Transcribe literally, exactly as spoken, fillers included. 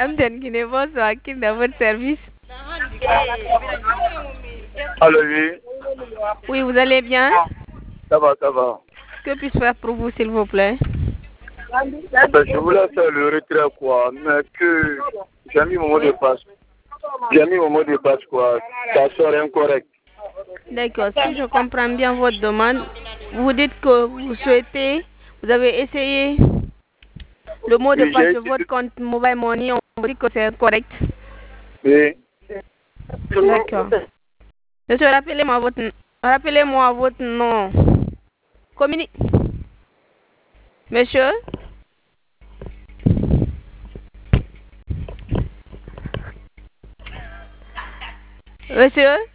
Amden Guinée, bonsoir. Qui est dans votre service? Allô, oui. Oui, vous allez bien? Ça va, ça va. Que puis-je faire pour vous, s'il vous plaît? Ben, je voulais faire le retrait, quoi, mais que j'ai mis mon mot de passe. J'ai mis mon mot de passe, quoi. Ça sort incorrect. D'accord, si je comprends bien votre demande, vous dites que vous souhaitez, vous avez essayé le mot de Oui, passe j'ai de votre compte Mobile Money, on vous dit que c'est correct. Oui. D'accord. Monsieur, rappelez-moi votre, rappelez-moi votre nom. Communi- Monsieur? Monsieur?